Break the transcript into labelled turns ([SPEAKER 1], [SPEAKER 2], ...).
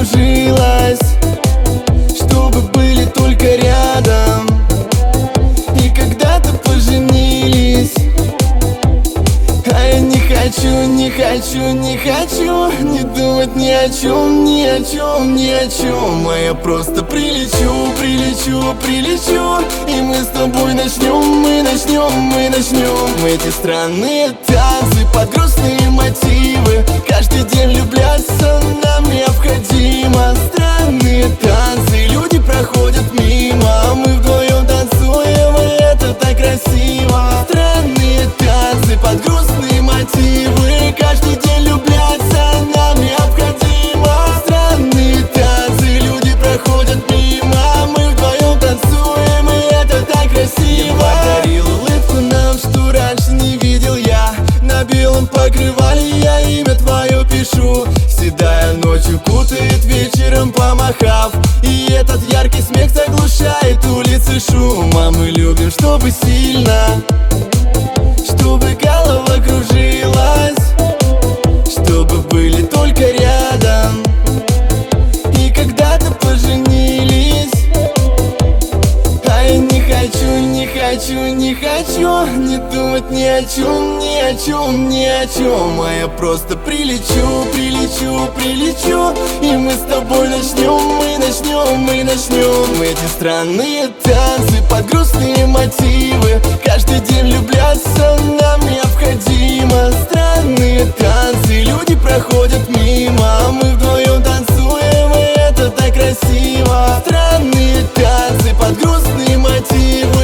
[SPEAKER 1] кружилась, чтобы были только рядом. И когда-то поженились, а я не хочу, не хочу, не хочу не думать ни о чем, ни о чем, ни о чем. А я просто прилечу, прилечу, прилечу, и мы с тобой начнем, мы начнем, мы начнем эти странные танцы под грустные мотивы. Каждый день влюбляться нам необходимо. Странные танцы, люди проходят мимо, а мы вдвоем танцуем, и это так красиво. Странные танцы под грустные мотивы. Каждый день влюбляться нам необходимо. Странные танцы, люди проходят мимо, а мы вдвоем танцуем, и это так красиво. Ты подарил улыбку нам, что раньше не видел я. На белом покрывале я имя твое пишу. Седая ночью кутает, вечером помахав, и этот яркий смех заглушает улицы шум. А мы любим, чтобы сильно, чтобы голова кружилась, чтобы были только рядом. И когда-то поженились, а я не хочу, не хочу, не хочу не думать ни о чем, ни о чем, ни о чем. А я просто прилечу, прилечу, прилечу, и мы с тобой начнем, мы начнем, мы начнем эти странные танцы под грустные мотивы. Каждый день влюбляться нам необходимо. Странные танцы, люди проходят мимо, а мы вдвоем танцуем, и это так красиво. Странные танцы под грустные мотивы.